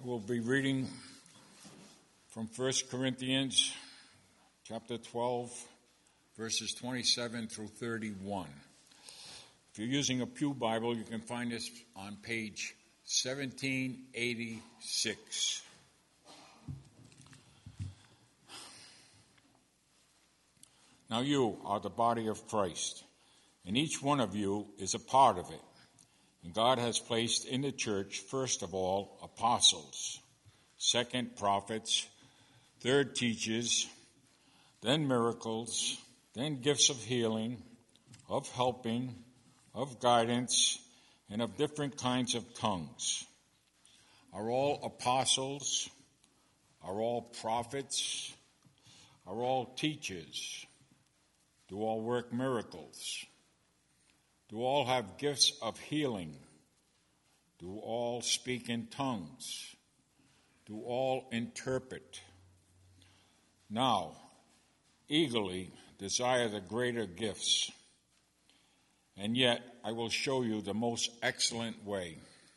We'll be reading from 1 Corinthians chapter 12, verses 27 through 31. If you're using a Pew Bible, you can find this on page 1786. Now you are the body of Christ, and each one of you is a part of it. And God has placed in the church, first of all, apostles, second, prophets, third, teachers, then miracles, then gifts of healing, of helping, of guidance, and of different kinds of tongues. Are all apostles? Are all prophets? Are all teachers? Do all work miracles? Do all have gifts of healing? Do all speak in tongues? Do all interpret? Now, eagerly desire the greater gifts, and yet I will show you the most excellent way.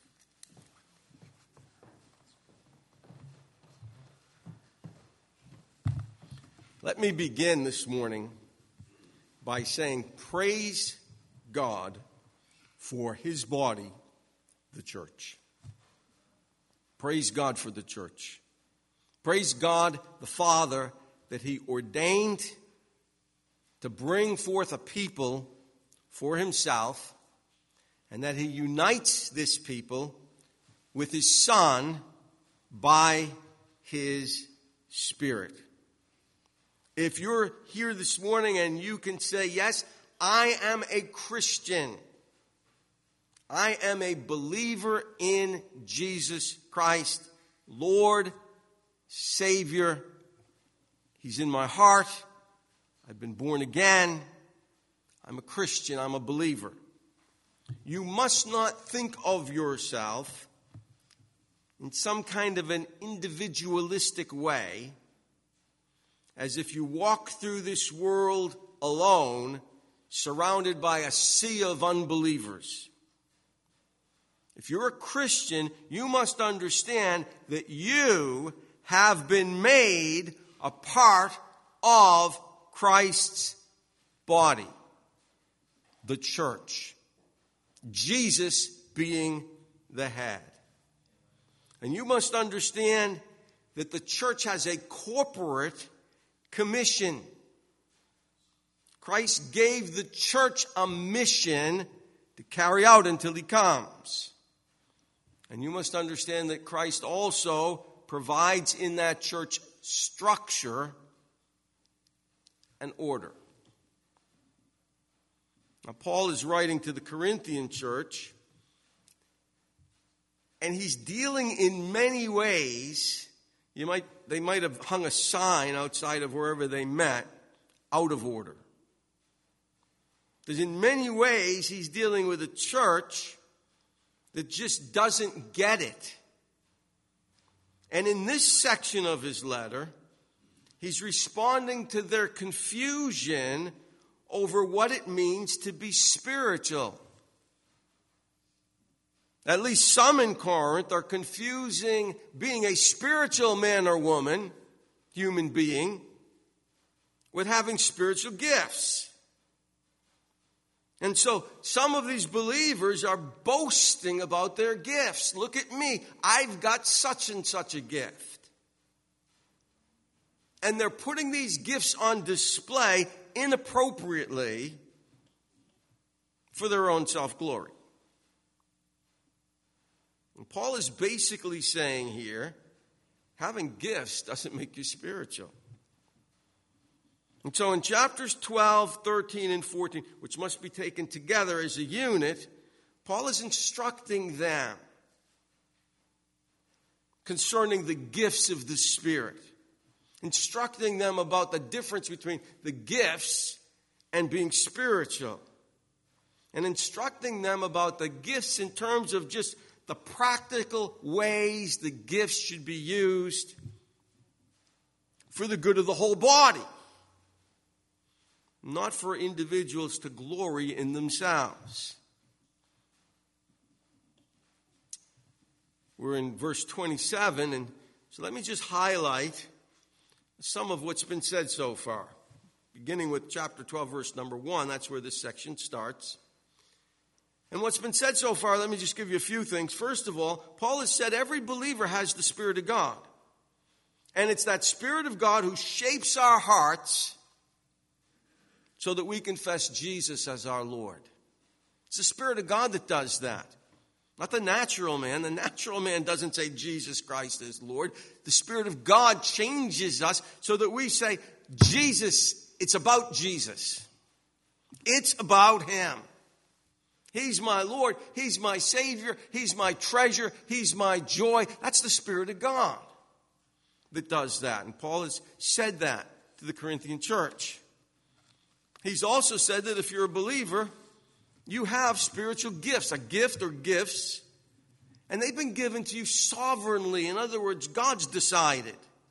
Let me begin this morning by saying praise God for his body, the church. Praise God for the church. Praise God the Father that he ordained to bring forth a people for himself, and that he unites this people with his Son by his Spirit. If you're here this morning and you can say, yes, I am a Christian. I am a believer in Jesus Christ, Lord, Savior. He's in my heart. I've been born again. I'm a Christian. I'm a believer. You must not think of yourself in some kind of an individualistic way, as if you walk through this world alone, surrounded by a sea of unbelievers. If you're a Christian, you must understand that you have been made a part of Christ's body, the church, Jesus being the head. And you must understand that the church has a corporate commission. Christ gave the church a mission to carry out until he comes. And you must understand that Christ also provides in that church structure and order. Now, Paul is writing to the Corinthian church, and he's dealing in many ways. They might have hung a sign outside of wherever they met, out of order. Because in many ways, he's dealing with a church that just doesn't get it. And in this section of his letter, he's responding to their confusion over what it means to be spiritual. At least some in Corinth are confusing being a spiritual man or woman, human being, with having spiritual gifts. And so some of these believers are boasting about their gifts. Look at me. I've got such and such a gift. And they're putting these gifts on display inappropriately for their own self-glory. And Paul is basically saying here, having gifts doesn't make you spiritual. And so in chapters 12, 13, and 14, which must be taken together as a unit, Paul is instructing them concerning the gifts of the Spirit, instructing them about the difference between the gifts and being spiritual, and instructing them about the gifts in terms of just the practical ways the gifts should be used for the good of the whole body. Not for individuals to glory in themselves. We're in verse 27, and so let me just highlight some of what's been said so far. Beginning with chapter 12, verse number 1, that's where this section starts. And what's been said so far, let me just give you a few things. First of all, Paul has said every believer has the Spirit of God. And it's that Spirit of God who shapes our hearts so that we confess Jesus as our Lord. It's the Spirit of God that does that. Not the natural man. The natural man doesn't say Jesus Christ is Lord. The Spirit of God changes us so that we say, Jesus, it's about Jesus. It's about Him. He's my Lord. He's my Savior. He's my treasure. He's my joy. That's the Spirit of God that does that. And Paul has said that to the Corinthian church. He's also said that if you're a believer, you have spiritual gifts, a gift or gifts, and they've been given to you sovereignly. In other words, God's decided,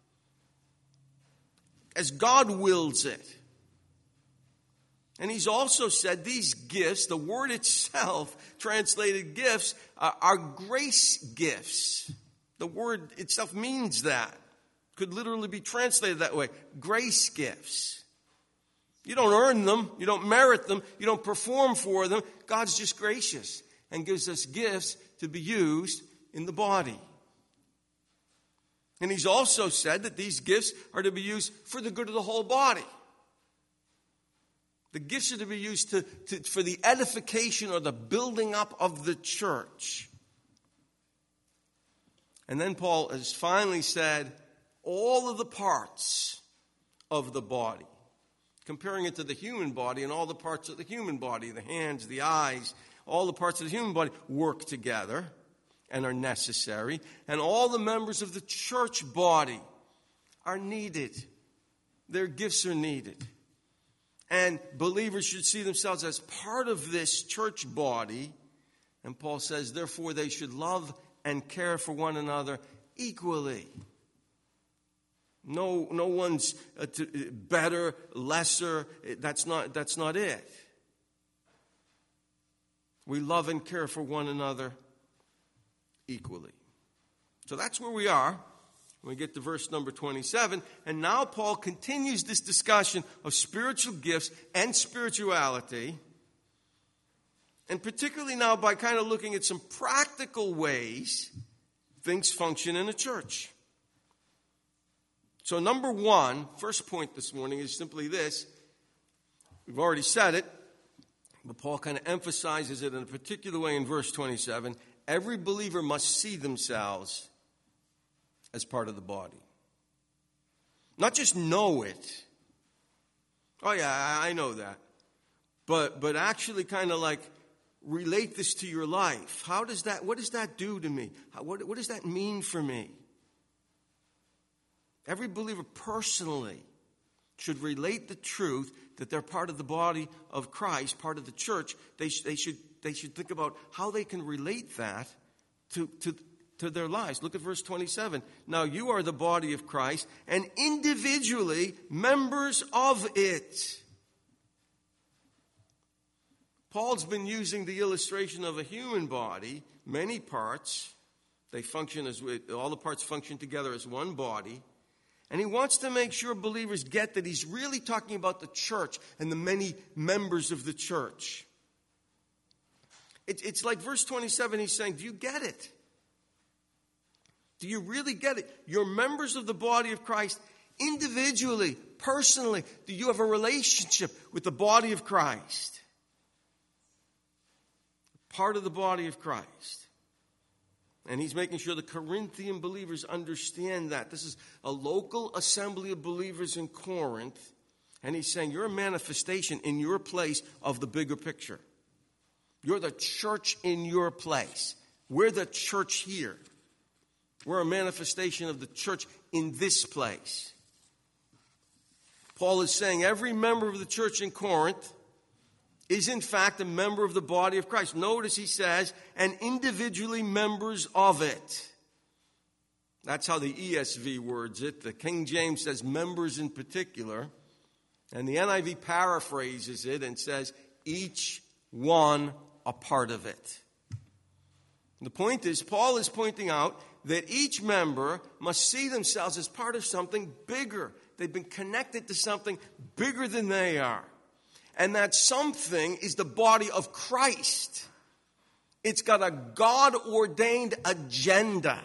as God wills it. And he's also said these gifts, the word itself, translated gifts, are grace gifts. The word itself means that. Could literally be translated that way. Grace gifts. You don't earn them. You don't merit them. You don't perform for them. God's just gracious and gives us gifts to be used in the body. And he's also said that these gifts are to be used for the good of the whole body. The gifts are to be used for the edification or the building up of the church. And then Paul has finally said all of the parts of the body, comparing it to the human body, and all the parts of the human body, the hands, the eyes, all the parts of the human body work together and are necessary. And all the members of the church body are needed. Their gifts are needed. And believers should see themselves as part of this church body. And Paul says, therefore, they should love and care for one another equally. No one's better, lesser. That's not it. We love and care for one another equally. So that's where we are when we get to verse number 27. And now Paul continues this discussion of spiritual gifts and spirituality. And particularly now by kind of looking at some practical ways things function in a church. So number one, first point this morning is simply this. We've already said it, but Paul kind of emphasizes it in a particular way in verse 27. Every believer must see themselves as part of the body. Not just know it. Oh yeah, I know that. But actually kind of like relate this to your life. What does that do to me? What does that mean for me? Every believer personally should relate the truth that they're part of the body of Christ, part of the church. They should think about how they can relate that to their lives. Look at verse 27. Now you are the body of Christ and individually members of it. Paul's been using the illustration of a human body, many parts. All the parts function together as one body. And he wants to make sure believers get that he's really talking about the church and the many members of the church. It's like verse 27, he's saying, do you get it? Do you really get it? You're members of the body of Christ individually, personally. Do you have a relationship with the body of Christ? Part of the body of Christ. And he's making sure the Corinthian believers understand that. This is a local assembly of believers in Corinth. And he's saying you're a manifestation in your place of the bigger picture. You're the church in your place. We're the church here. We're a manifestation of the church in this place. Paul is saying every member of the church in Corinth is in fact a member of the body of Christ. Notice he says, and individually members of it. That's how the ESV words it. The King James says members in particular. And the NIV paraphrases it and says, each one a part of it. The point is, Paul is pointing out that each member must see themselves as part of something bigger. They've been connected to something bigger than they are. And that something is the body of Christ. It's got a God-ordained agenda.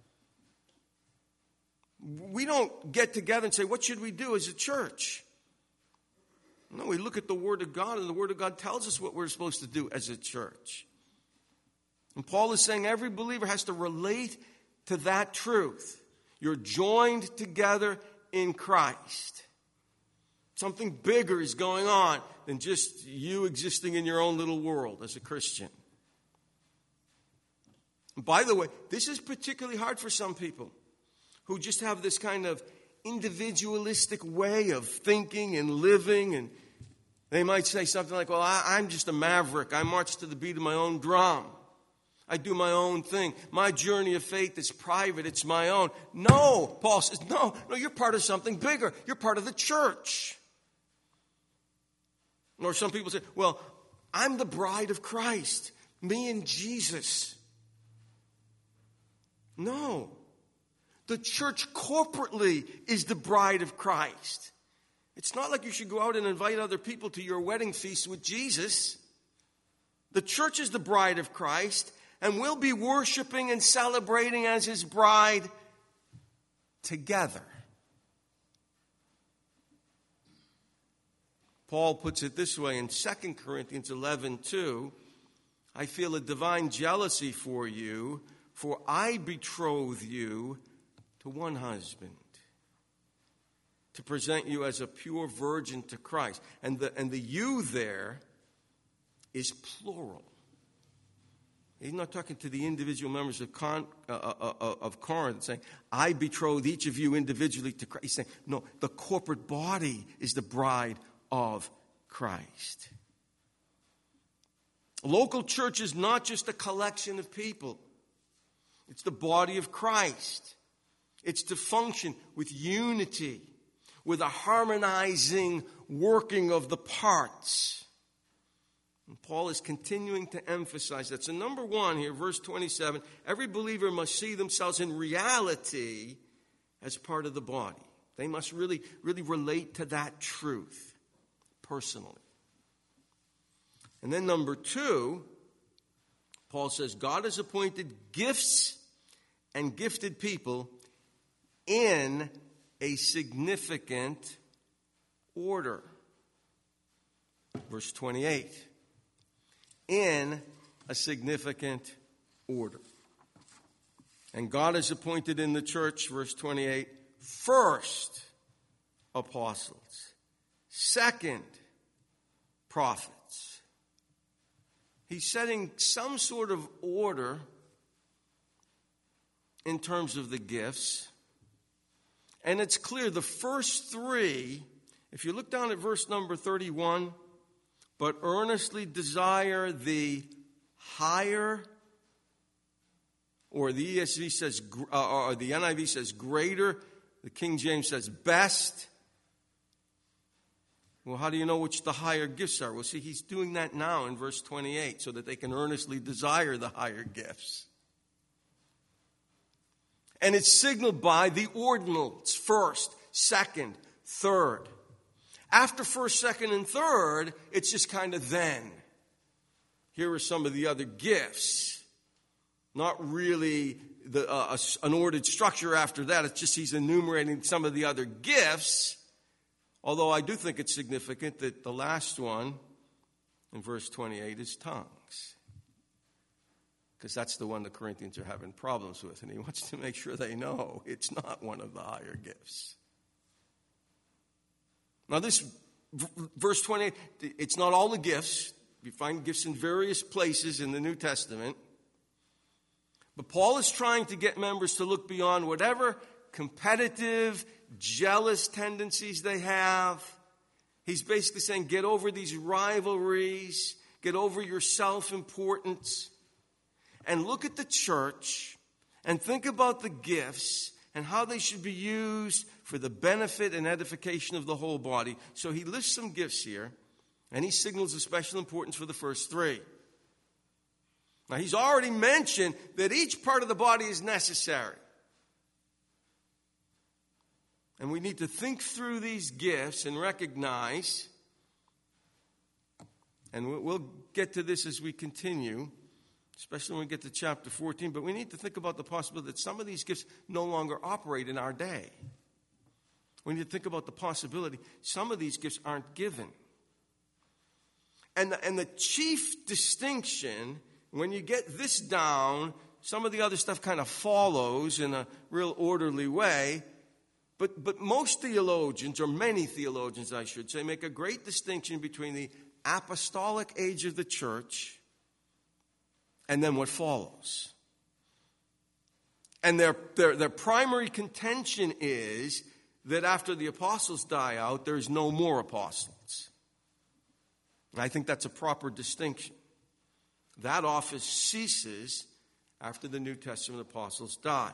We don't get together and say, what should we do as a church? No, we look at the Word of God, and the Word of God tells us what we're supposed to do as a church. And Paul is saying every believer has to relate to that truth. You're joined together in Christ. Something bigger is going on than just you existing in your own little world as a Christian. And by the way, this is particularly hard for some people who just have this kind of individualistic way of thinking and living. And they might say something like, well, I'm just a maverick. I march to the beat of my own drum. I do my own thing. My journey of faith is private. It's my own. No, Paul says, no, you're part of something bigger. You're part of the church. Or some people say, well, I'm the bride of Christ. Me and Jesus. No. The church corporately is the bride of Christ. It's not like you should go out and invite other people to your wedding feast with Jesus. The church is the bride of Christ, and we'll be worshiping and celebrating as his bride together. Paul puts it this way in 2 Corinthians 11:2, I feel a divine jealousy for you, for I betroth you to one husband, to present you as a pure virgin to Christ. And the you there is plural. He's not talking to the individual members of Corinth saying, I betroth each of you individually to Christ. He's saying, no, the corporate body is the bride of Christ. A local church is not just a collection of people. It's the body of Christ. It's to function with unity, with a harmonizing working of the parts. And Paul is continuing to emphasize that. So number one here, verse 27, every believer must see themselves in reality as part of the body. They must really relate to that truth personally. And then number two, Paul says God has appointed gifts and gifted people in a significant order. Verse 28. In a significant order. And God has appointed in the church, verse 28, first apostles, second prophets. He's setting some sort of order in terms of the gifts. And it's clear the first three, if you look down at verse number 31, but earnestly desire the higher, or the ESV says, or the NIV says greater, the King James says best. Well, how do you know which the higher gifts are? Well, see, he's doing that now in verse 28 so that they can earnestly desire the higher gifts. And it's signaled by the ordinals, first, second, third. After first, second, and third, it's just kind of then. Here are some of the other gifts. Not really an ordered structure after that. It's just he's enumerating some of the other gifts. Although I do think it's significant that the last one in verse 28 is tongues. Because that's the one the Corinthians are having problems with. And he wants to make sure they know it's not one of the higher gifts. Now this, verse 28, it's not all the gifts. You find gifts in various places in the New Testament. But Paul is trying to get members to look beyond whatever competitive, jealous tendencies they have. He's basically saying, get over these rivalries, get over your self-importance, and look at the church and think about the gifts and how they should be used for the benefit and edification of the whole body. So he lists some gifts here, and he signals a special importance for the first three. Now, he's already mentioned that each part of the body is necessary. And we need to think through these gifts and recognize, and we'll get to this as we continue, especially when we get to chapter 14, but we need to think about the possibility that some of these gifts no longer operate in our day. We need to think about the possibility some of these gifts aren't given. And the chief distinction, when you get this down, some of the other stuff kind of follows in a real orderly way. But most theologians, or many theologians I should say, make a great distinction between the apostolic age of the church and then what follows. And their primary contention is that after the apostles die out, there's no more apostles. And I think that's a proper distinction. That office ceases after the New Testament apostles die.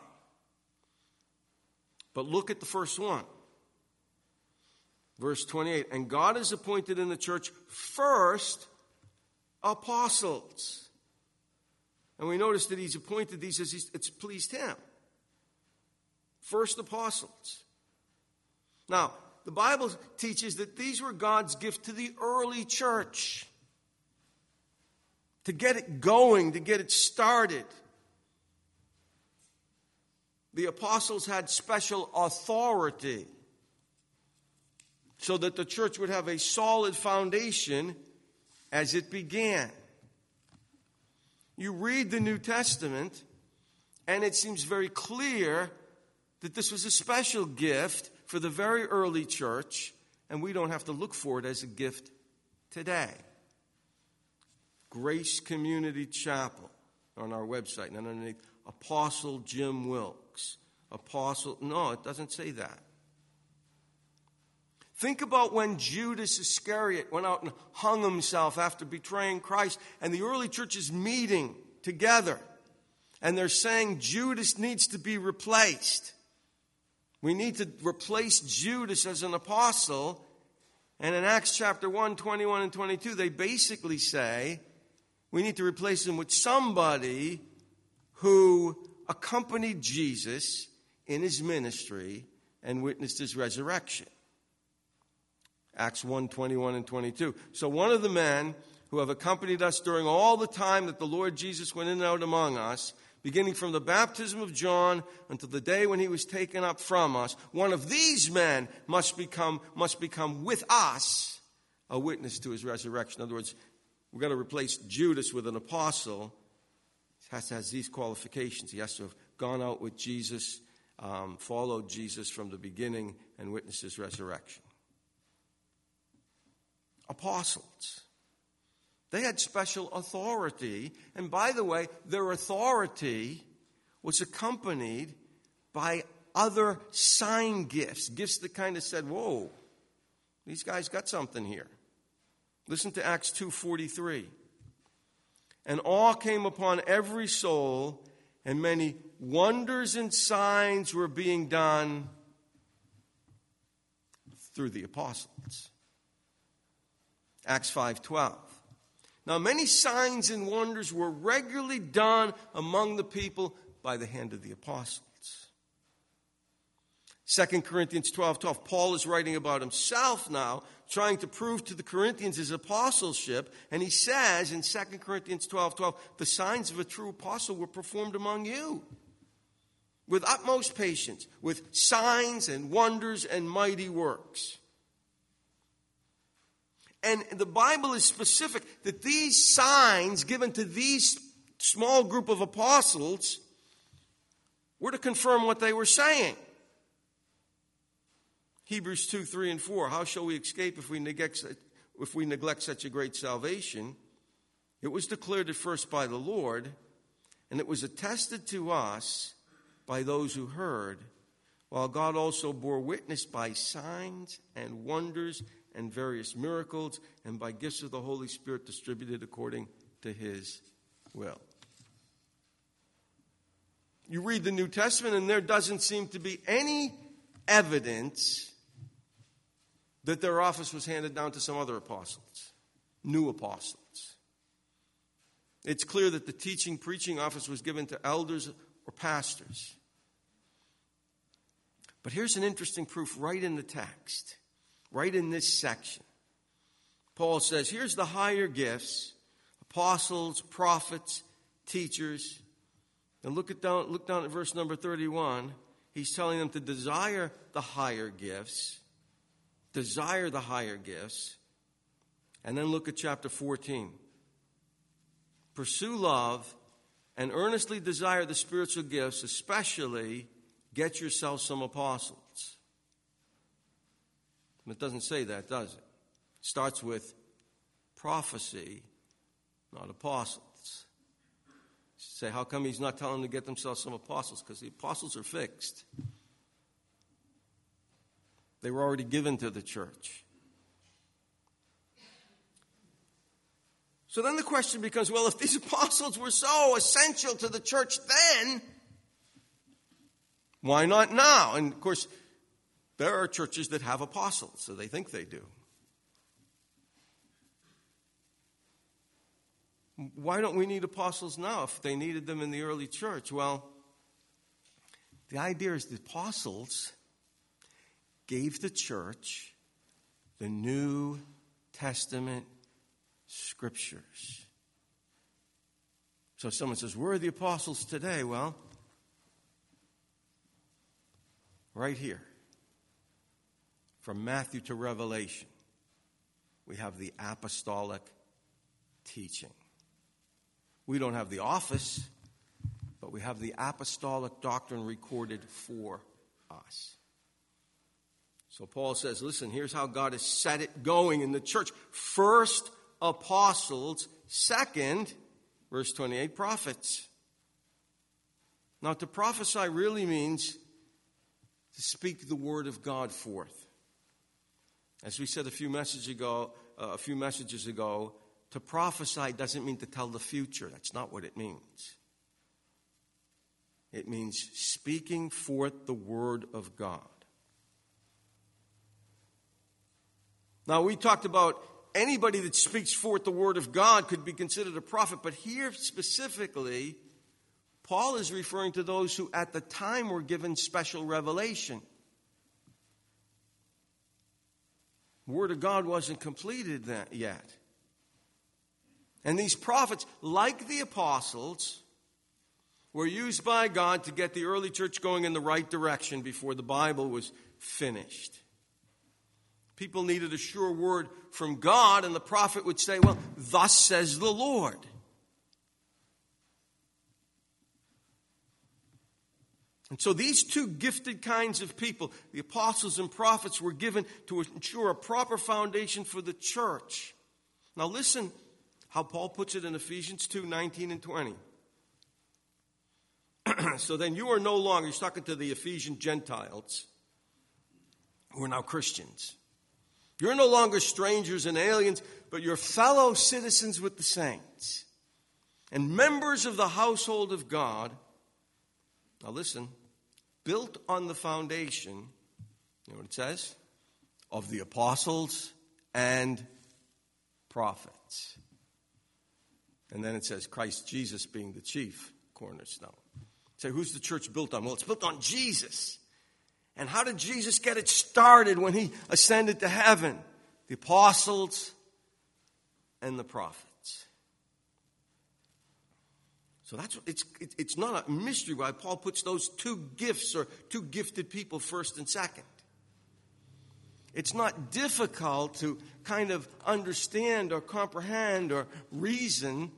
But look at the first one. Verse 28. And God has appointed in the church first apostles. And we notice that he's appointed these as it's pleased him. First apostles. Now, the Bible teaches that these were God's gift to the early church. To get it going, to get it started. The apostles had special authority so that the church would have a solid foundation as it began. You read the New Testament, and it seems very clear that this was a special gift for the very early church, and we don't have to look for it as a gift today. Grace Community Chapel on our website, and underneath, Apostle Jim Wilkes. Apostle, no, it doesn't say that. Think about when Judas Iscariot went out and hung himself after betraying Christ, and the early church is meeting together, and they're saying Judas needs to be replaced. We need to replace Judas as an apostle. And in Acts chapter 1, 21 and 22, they basically say we need to replace him with somebody who accompanied Jesus in his ministry and witnessed his resurrection. Acts 1, 21 and 22. So one of the men who have accompanied us during all the time that the Lord Jesus went in and out among us, beginning from the baptism of John until the day when he was taken up from us, one of these men must become with us a witness to his resurrection. In other words, we've got to replace Judas with an apostle. He has to have these qualifications. He has to have gone out with Jesus, followed Jesus from the beginning, and witnessed his resurrection. Apostles. They had special authority. And by the way, their authority was accompanied by other sign gifts. Gifts that kind of said, whoa, these guys got something here. Listen to Acts 2:43. And awe came upon every soul, and many wonders and signs were being done through the apostles. Acts 5:12. Now, many signs and wonders were regularly done among the people by the hand of the apostles. 2 Corinthians 12:12. Paul is writing about himself now, trying to prove to the Corinthians his apostleship. And he says in 2 Corinthians 12:12, the signs of a true apostle were performed among you with utmost patience, with signs and wonders and mighty works. And the Bible is specific that these signs given to these small group of apostles were to confirm what they were saying. Hebrews 2:3 and 4. How shall we escape if we neglect such a great salvation? It was declared at first by the Lord, and it was attested to us by those who heard, while God also bore witness by signs and wonders and various miracles, and by gifts of the Holy Spirit distributed according to his will. You read the New Testament, and there doesn't seem to be any evidence that their office was handed down to some other apostles, new apostles. It's clear that the teaching, preaching office was given to elders or pastors. But here's an interesting proof right in the text, right in this section. Paul says, here's the higher gifts, apostles, prophets, teachers. And look down at verse number 31. He's telling them to desire the higher gifts. Desire the higher gifts. And then look at chapter 14. Pursue love and earnestly desire the spiritual gifts, especially get yourself some apostles. It doesn't say that, does it? It starts with prophecy, not apostles. You say, how come he's not telling them to get themselves some apostles? Because the apostles are fixed. They were already given to the church. So then the question becomes, well, if these apostles were so essential to the church then, why not now? And of course, there are churches that have apostles, so they think they do. Why don't we need apostles now if they needed them in the early church? Well, the idea is the apostles gave the church the New Testament scriptures. So someone says, where are the apostles today? Well, right here. From Matthew to Revelation, we have the apostolic teaching. We don't have the office, but we have the apostolic doctrine recorded for us. So Paul says, listen, here's how God has set it going in the church. First, apostles. Second, verse 28, prophets. Now, to prophesy really means to speak the word of God forth. As we said a few messages ago, to prophesy doesn't mean to tell the future. That's not what it means. It means speaking forth the word of God. Now, we talked about anybody that speaks forth the word of God could be considered a prophet, but here specifically, Paul is referring to those who at the time were given special revelation. The word of God wasn't completed yet. And these prophets, like the apostles, were used by God to get the early church going in the right direction before the Bible was finished. People needed a sure word from God, and the prophet would say, well, thus says the Lord. And so these two gifted kinds of people, the apostles and prophets, were given to ensure a proper foundation for the church. Now listen how Paul puts it in Ephesians 2:19 and 20. So then you are no longer, he's talking to the Ephesian Gentiles, who are now Christians. You're no longer strangers and aliens, but you're fellow citizens with the saints and members of the household of God. Now listen, built on the foundation, you know what it says? Of the apostles and prophets. And then it says Christ Jesus being the chief cornerstone. Say, who's the church built on? Well, it's built on Jesus. And how did Jesus get it started when he ascended to heaven? The apostles and the prophets. So that's it's not a mystery why Paul puts those two gifts or two gifted people first and second. It's not difficult to kind of understand or comprehend or reason,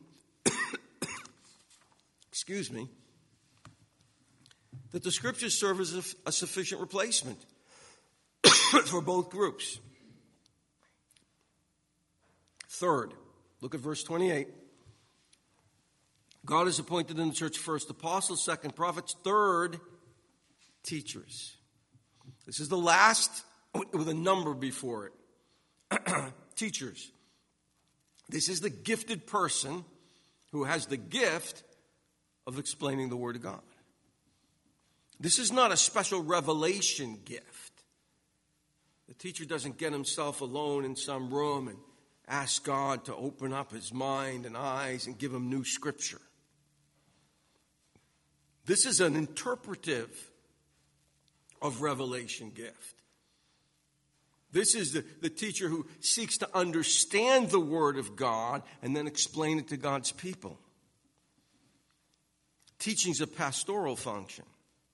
that the scriptures serve as a sufficient replacement for both groups. Third, look at verse 28. God has appointed in the church first apostles, second prophets, third teachers. This is the last with a number before it. Teachers. This is the gifted person who has the gift of explaining the Word of God. This is not a special revelation gift. The teacher doesn't get himself alone in some room and ask God to open up his mind and eyes and give him new scripture. This is an interpretive of revelation gift. This is the teacher who seeks to understand the Word of God and then explain it to God's people. Teaching is a pastoral function.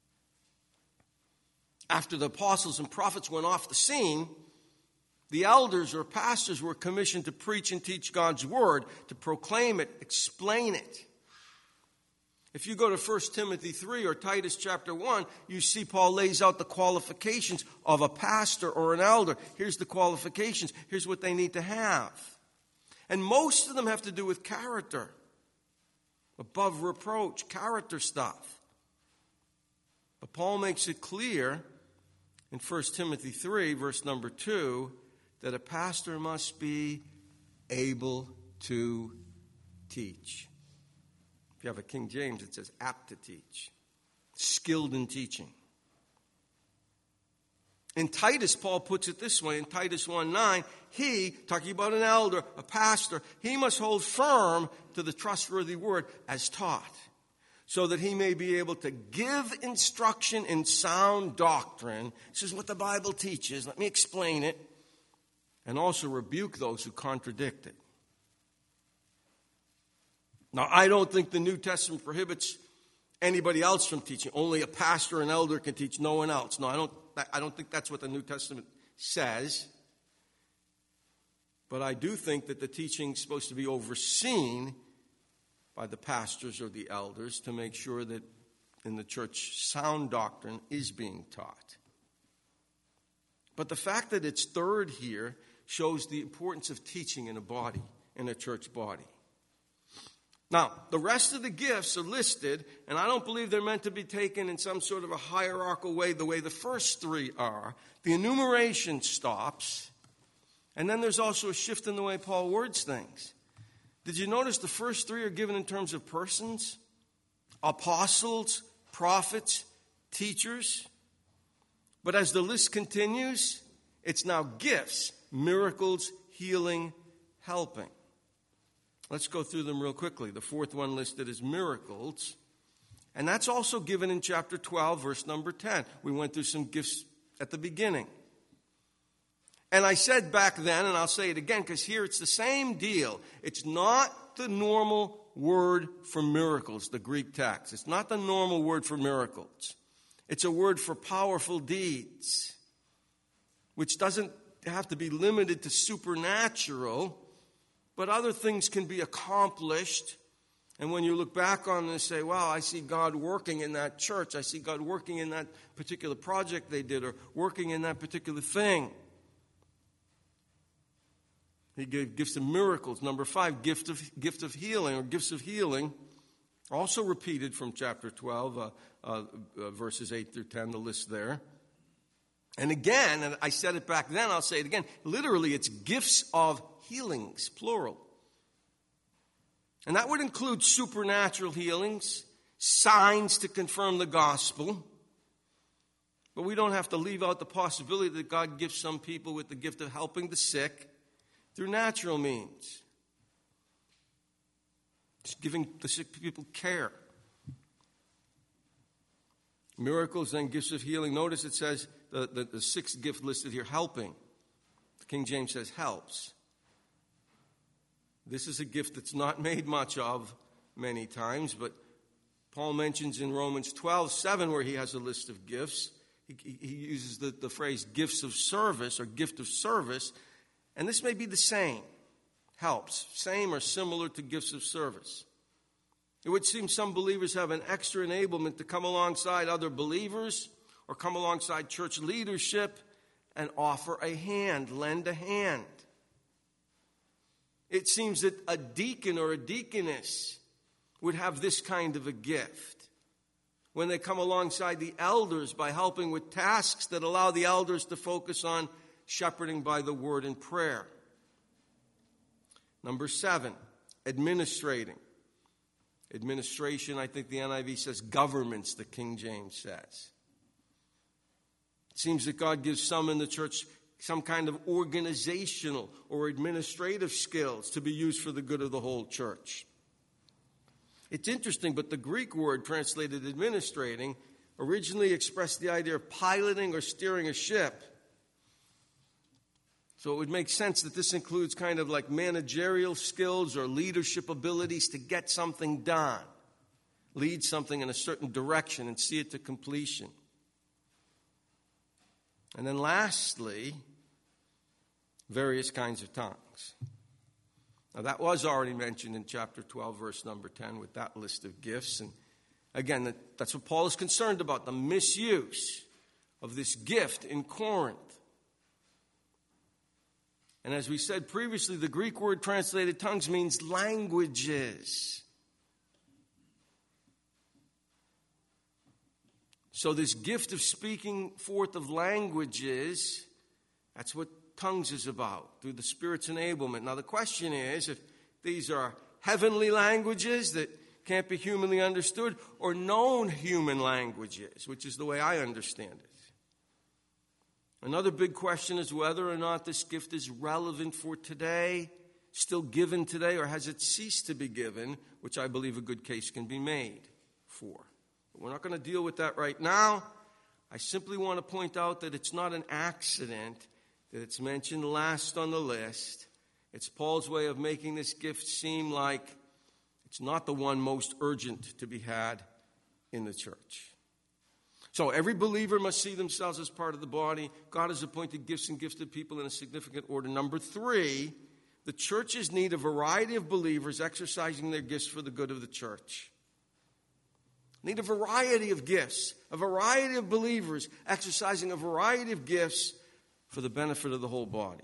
After the apostles and prophets went off the scene, the elders or pastors were commissioned to preach and teach God's Word, to proclaim it, explain it. If you go to 1 Timothy 3 or Titus chapter 1, you see Paul lays out the qualifications of a pastor or an elder. Here's the qualifications. Here's what they need to have. And most of them have to do with character. Above reproach, character stuff. But Paul makes it clear in 1 Timothy 3, verse number 2, that a pastor must be able to teach. If you have a King James, it says apt to teach, skilled in teaching. In Titus, Paul puts it this way, in Titus 1:9, he, talking about an elder, a pastor, he must hold firm to the trustworthy word as taught, so that he may be able to give instruction in sound doctrine. This is what the Bible teaches. Let me explain it. And also rebuke those who contradict it. Now, I don't think the New Testament prohibits anybody else from teaching. Only a pastor and elder can teach, no one else. No, I don't think that's what the New Testament says. But I do think that the teaching is supposed to be overseen by the pastors or the elders to make sure that in the church sound doctrine is being taught. But the fact that it's third here shows the importance of teaching in a body, in a church body. Now, the rest of the gifts are listed, and I don't believe they're meant to be taken in some sort of a hierarchical way, the way the first three are. The enumeration stops, and then there's also a shift in the way Paul words things. Did you notice the first three are given in terms of persons? Apostles, prophets, teachers. But as the list continues, it's now gifts, miracles, healing, helping. Let's go through them real quickly. The fourth one listed is miracles. And that's also given in chapter 12, verse number 10. We went through some gifts at the beginning. And I said back then, and I'll say it again, because here it's the same deal. It's not the normal word for miracles, the Greek text. It's not the normal word for miracles. It's a word for powerful deeds, which doesn't have to be limited to supernatural, but other things can be accomplished. And when you look back on this, say, wow, I see God working in that church. I see God working in that particular project they did or working in that particular thing. He gave gifts of miracles. Number 5, gift of healing or gifts of healing. Also repeated from chapter 12, verses 8 through 10, the list there. And again, and I said it back then, I'll say it again. Literally, it's gifts of healings, plural. And that would include supernatural healings, signs to confirm the gospel. But we don't have to leave out the possibility that God gives some people with the gift of helping the sick through natural means. Just giving the sick people care. Miracles and gifts of healing. Notice it says the sixth gift listed here, helping. The King James says helps. This is a gift that's not made much of many times, but Paul mentions in Romans 12:7, where he has a list of gifts, he uses the phrase gifts of service or gift of service, and this may be the same, helps, same or similar to gifts of service. It would seem some believers have an extra enablement to come alongside other believers or come alongside church leadership and offer a hand, lend a hand. It seems that a deacon or a deaconess would have this kind of a gift when they come alongside the elders by helping with tasks that allow the elders to focus on shepherding by the word and prayer. Number 7, administrating. Administration, I think the NIV says governments, the King James says. It seems that God gives some in the church some kind of organizational or administrative skills to be used for the good of the whole church. It's interesting, but the Greek word translated administrating originally expressed the idea of piloting or steering a ship. So it would make sense that this includes kind of like managerial skills or leadership abilities to get something done, lead something in a certain direction and see it to completion. And then lastly, various kinds of tongues. Now that was already mentioned in chapter 12, verse number 10 with that list of gifts. And again, that's what Paul is concerned about, the misuse of this gift in Corinth. And as we said previously, the Greek word translated tongues means languages. So this gift of speaking forth of languages, that's what tongues is about, through the Spirit's enablement. Now the question is, if these are heavenly languages that can't be humanly understood, or known human languages, which is the way I understand it. Another big question is whether or not this gift is relevant for today, still given today, or has it ceased to be given, which I believe a good case can be made for. But we're not going to deal with that right now. I simply want to point out that it's not an accident that it's mentioned last on the list. It's Paul's way of making this gift seem like it's not the one most urgent to be had in the church. So every believer must see themselves as part of the body. God has appointed gifts and gifted people in a significant order. Number 3, the churches need a variety of believers exercising their gifts for the good of the church. Need a variety of gifts, a variety of believers exercising a variety of gifts for the benefit of the whole body.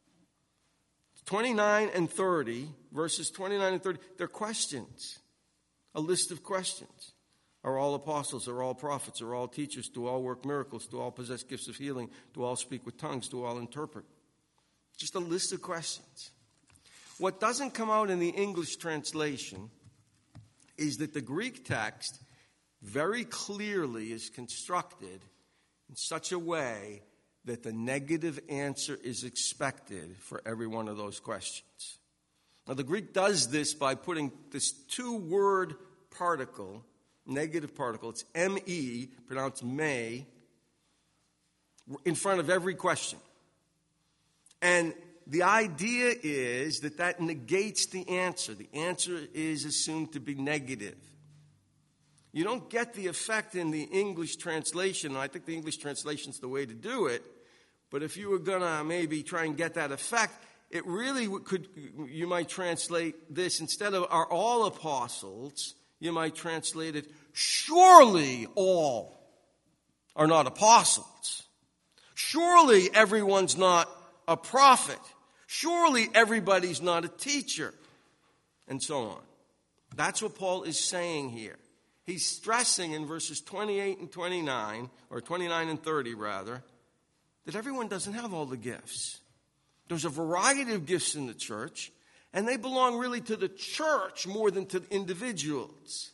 29 and 30, verses 29 and 30, they're questions, a list of questions. Are all apostles, are all prophets, are all teachers, do all work miracles, do all possess gifts of healing, do all speak with tongues, do all interpret? Just a list of questions. What doesn't come out in the English translation is that the Greek text very clearly is constructed in such a way that the negative answer is expected for every one of those questions. Now, the Greek does this by putting this 2-word particle, negative particle, it's M-E, pronounced may, in front of every question. And the idea is that negates the answer. The answer is assumed to be negative. You don't get the effect in the English translation. I think the English translation is the way to do it. But if you were going to maybe try and get that effect, it really could, you might translate this, instead of are all apostles, you might translate it, surely all are not apostles. Surely everyone's not a prophet. Surely everybody's not a teacher. And so on. That's what Paul is saying here. He's stressing in verses 28 and 29, or 29 and 30 rather, that everyone doesn't have all the gifts. There's a variety of gifts in the church, and they belong really to the church more than to individuals.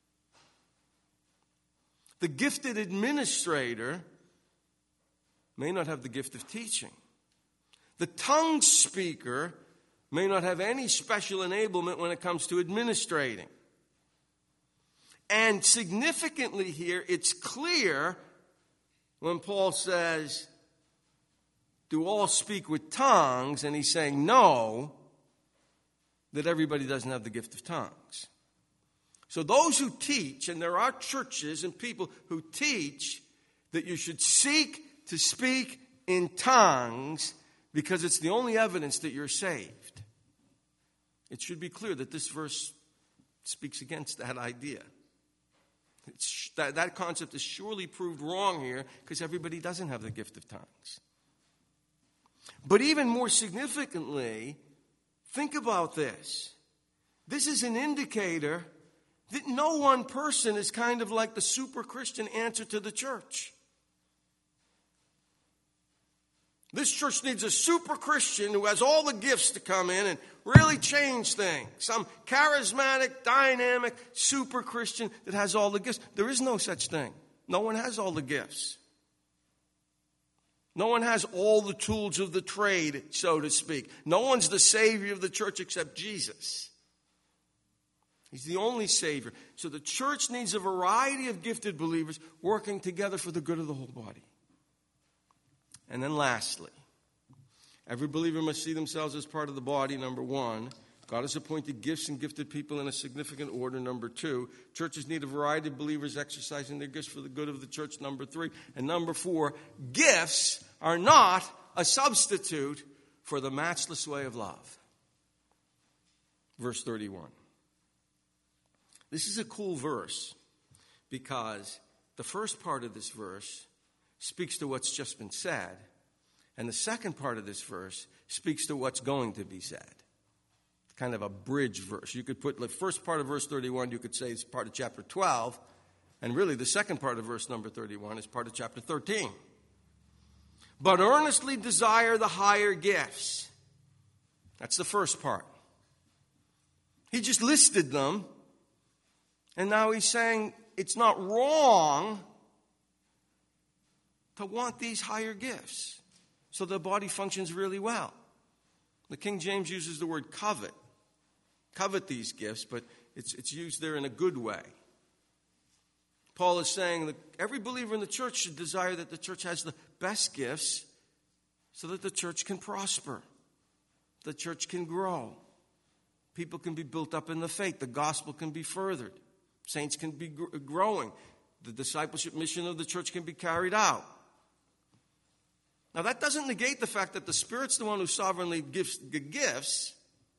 The gifted administrator may not have the gift of teaching. The tongue speaker may not have any special enablement when it comes to administrating. And significantly here, it's clear when Paul says, do all speak with tongues, and he's saying no, that everybody doesn't have the gift of tongues. So those who teach, and there are churches and people who teach that you should seek to speak in tongues because it's the only evidence that you're saved. It should be clear that this verse speaks against that idea. That concept is surely proved wrong here because everybody doesn't have the gift of tongues. But even more significantly, think about this. This is an indicator that no one person is kind of like the super Christian answer to the church. This church needs a super Christian who has all the gifts to come in and really change things. Some charismatic, dynamic, super Christian that has all the gifts. There is no such thing. No one has all the gifts. No one has all the tools of the trade, so to speak. No one's the Savior of the church except Jesus. He's the only Savior. So the church needs a variety of gifted believers working together for the good of the whole body. And then lastly, every believer must see themselves as part of the body, number one. God has appointed gifts and gifted people in a significant order, number two. Churches need a variety of believers exercising their gifts for the good of the church, number three. And number four, gifts are not a substitute for the matchless way of love. Verse 31. This is a cool verse because the first part of this verse speaks to what's just been said, and the second part of this verse speaks to what's going to be said. Kind of a bridge verse. You could put the first part of verse 31, you could say it's part of chapter 12, and really the second part of verse number 31 is part of chapter 13. But earnestly desire the higher gifts. That's the first part. He just listed them, and now he's saying it's not wrong to want these higher gifts so the body functions really well. The King James uses the word covet. Covet these gifts, but it's used there in a good way. Paul is saying that every believer in the church should desire that the church has the best gifts so that the church can prosper, the church can grow, people can be built up in the faith, the gospel can be furthered, saints can be growing, the discipleship mission of the church can be carried out. Now, that doesn't negate the fact that the Spirit's the one who sovereignly gives the gifts.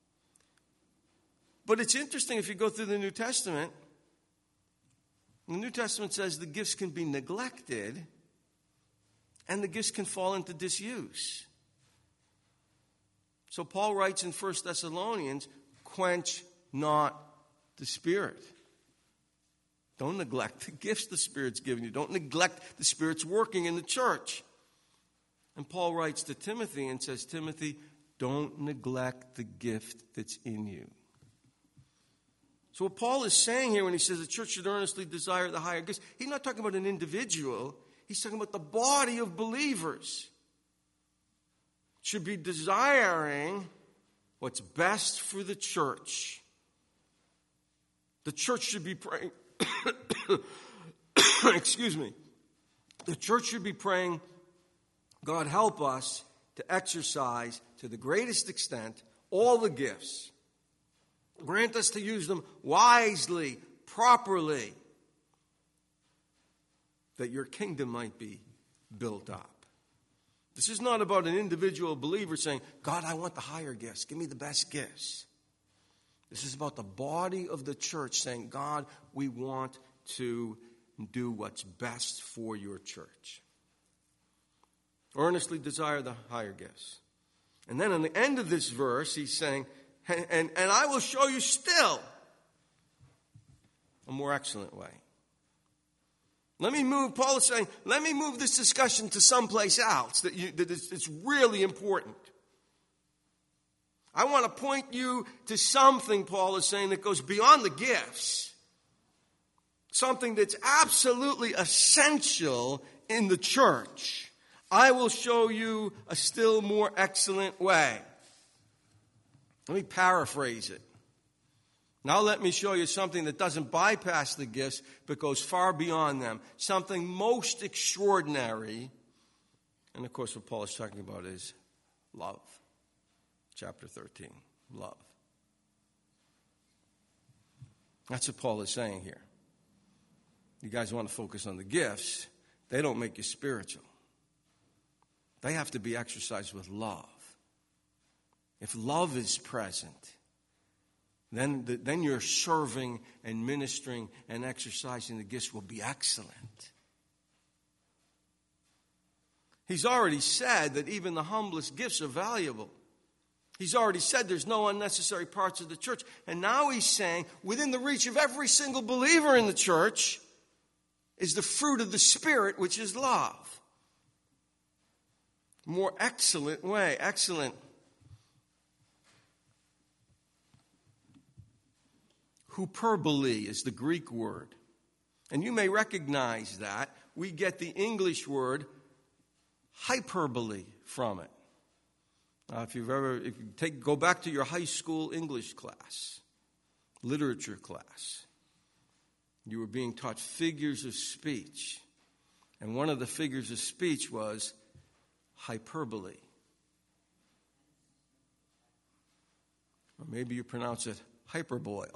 But it's interesting if you go through the New Testament. The New Testament says the gifts can be neglected and the gifts can fall into disuse. So Paul writes in 1 Thessalonians, quench not the Spirit. Don't neglect the gifts the Spirit's given you. Don't neglect the Spirit's working in the church. And Paul writes to Timothy and says, Timothy, don't neglect the gift that's in you. So what Paul is saying here when he says the church should earnestly desire the higher gifts, he's not talking about an individual. He's talking about the body of believers. Should be desiring what's best for the church. The church should be praying. Excuse me. The church should be praying, God, help us to exercise to the greatest extent all the gifts. Grant us to use them wisely, properly, that your kingdom might be built up. This is not about an individual believer saying, God, I want the higher gifts. Give me the best gifts. This is about the body of the church saying, God, we want to do what's best for your church. Earnestly desire the higher gifts. And then on the end of this verse, he's saying, and I will show you still a more excellent way. Paul is saying, let me move this discussion to someplace else that it's really important. I want to point you to something, Paul is saying, that goes beyond the gifts. Something that's absolutely essential in the church. I will show you a still more excellent way. Let me paraphrase it. Now let me show you something that doesn't bypass the gifts, but goes far beyond them. Something most extraordinary. And of course what Paul is talking about is love. Chapter 13, love. That's what Paul is saying here. You guys want to focus on the gifts. They don't make you spiritual. They have to be exercised with love. If love is present, then your serving and ministering and exercising the gifts will be excellent. He's already said that even the humblest gifts are valuable. He's already said there's no unnecessary parts of the church. And now he's saying within the reach of every single believer in the church is the fruit of the Spirit, which is love. More excellent way, excellent. Hyperbole is the Greek word. And you may recognize that. We get the English word hyperbole from it. If you go back to your high school English class, literature class, you were being taught figures of speech. And one of the figures of speech was hyperbole. Or maybe you pronounce it hyperboil.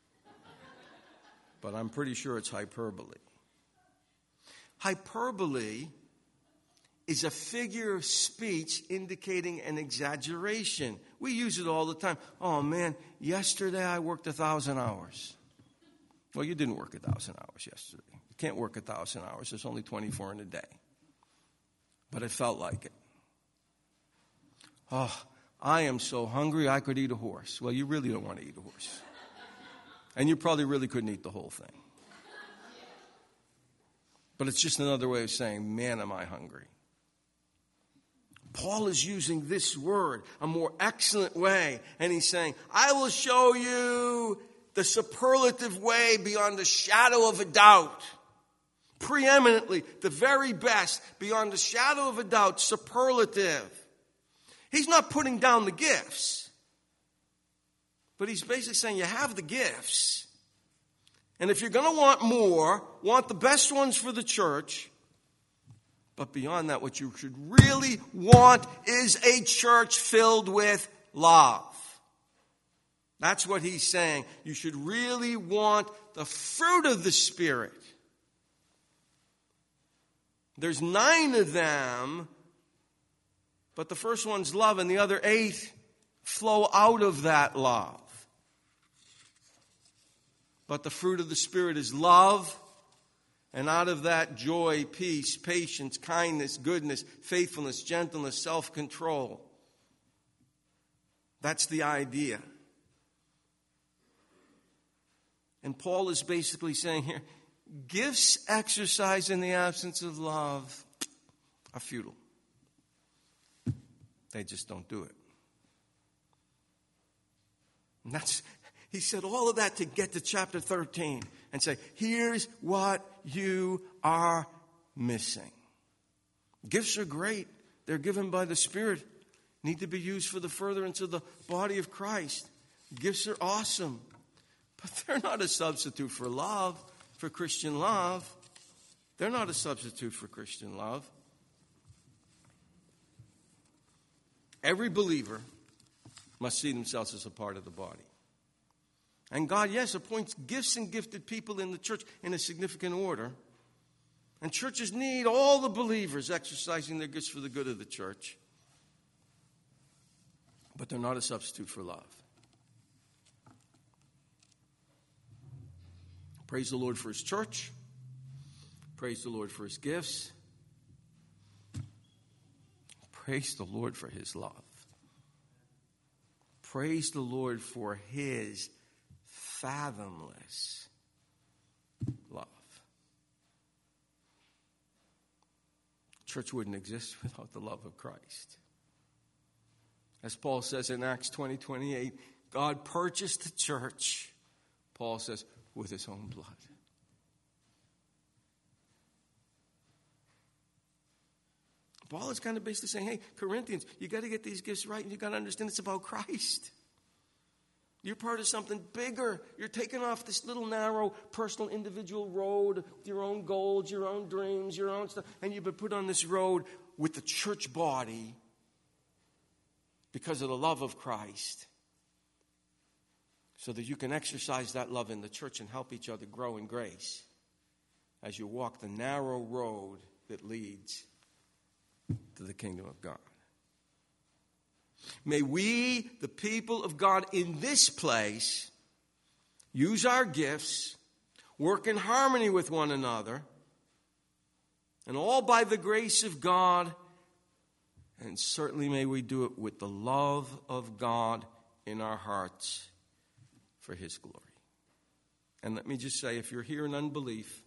But I'm pretty sure it's hyperbole. Hyperbole is a figure of speech indicating an exaggeration. We use it all the time. Oh man, yesterday I worked 1,000 hours. Well, you didn't work 1,000 hours yesterday. You can't work 1,000 hours. There's only 24 in a day. But it felt like it. Oh, I am so hungry I could eat a horse. Well, you really don't want to eat a horse. And you probably really couldn't eat the whole thing. But it's just another way of saying, man, am I hungry. Paul is using this word a more excellent way. And he's saying, I will show you the superlative way beyond the shadow of a doubt. Preeminently, the very best, beyond the shadow of a doubt, superlative. He's not putting down the gifts. But he's basically saying you have the gifts. And if you're going to want more, want the best ones for the church. But beyond that, what you should really want is a church filled with love. That's what he's saying. You should really want the fruit of the Spirit. There's 9 of them, but the first one's love, and the other 8 flow out of that love. But the fruit of the Spirit is love, and out of that joy, peace, patience, kindness, goodness, faithfulness, gentleness, self-control. That's the idea. And Paul is basically saying here, gifts exercised in the absence of love are futile. They just don't do it. And he said all of that to get to chapter 13 and say, here's what you are missing. Gifts are great. They're given by the Spirit. Need to be used for the furtherance of the body of Christ. Gifts are awesome. But they're not a substitute for love, for Christian love. They're not a substitute for Christian love. Every believer must see themselves as a part of the body. And God, yes, appoints gifts and gifted people in the church in a significant order. And churches need all the believers exercising their gifts for the good of the church. But they're not a substitute for love. Praise the Lord for His church. Praise the Lord for His gifts. Praise the Lord for His love. Praise the Lord for His fathomless love. Church wouldn't exist without the love of Christ. As Paul says in Acts 20:28, God purchased the church, Paul says, with His own blood. Paul is kind of basically saying, hey, Corinthians, you got to get these gifts right, and you got to understand it's about Christ. You're part of something bigger. You're taking off this little narrow personal individual road with your own goals, your own dreams, your own stuff, and you've been put on this road with the church body because of the love of Christ, so that you can exercise that love in the church and help each other grow in grace as you walk the narrow road that leads to the kingdom of God. May we, the people of God in this place, use our gifts, work in harmony with one another, and all by the grace of God, and certainly may we do it with the love of God in our hearts for His glory. And let me just say, if you're here in unbelief,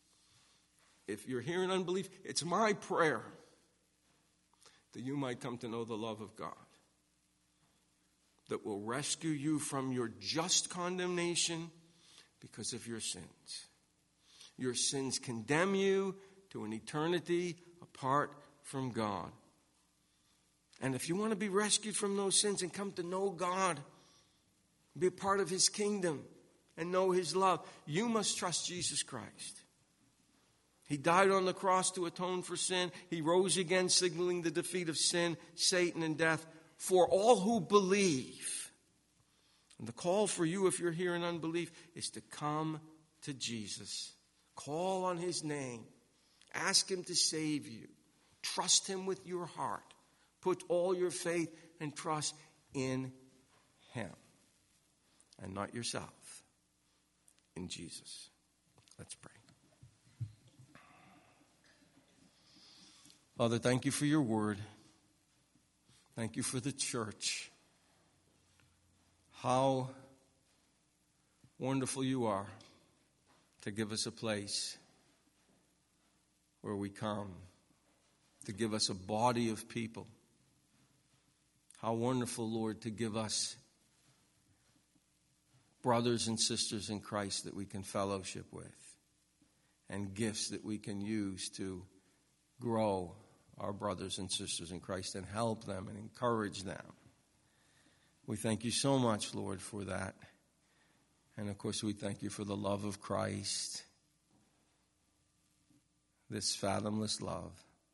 it's my prayer that you might come to know the love of God that will rescue you from your just condemnation because of your sins. Your sins condemn you to an eternity apart from God. And if you want to be rescued from those sins and come to know God, be a part of His kingdom, and know His love, you must trust Jesus Christ. He died on the cross to atone for sin. He rose again, signaling the defeat of sin, Satan, and death for all who believe. And the call for you, if you're here in unbelief, is to come to Jesus. Call on His name. Ask Him to save you. Trust Him with your heart. Put all your faith and trust in Him and not yourself. In Jesus. Let's pray. Father, thank you for your word. Thank you for the church. How wonderful you are to give us a place where we come, to give us a body of people. How wonderful, Lord, to give us brothers and sisters in Christ that we can fellowship with, and gifts that we can use to grow our brothers and sisters in Christ and help them and encourage them. We thank you so much, Lord, for that. And of course, we thank you for the love of Christ, this fathomless love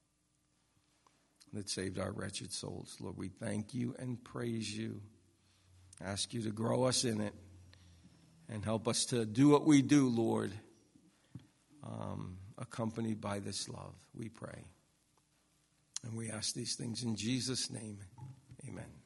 that saved our wretched souls. Lord, we thank you and praise you. Ask you to grow us in it and help us to do what we do, Lord, accompanied by this love, we pray. And we ask these things in Jesus' name. Amen.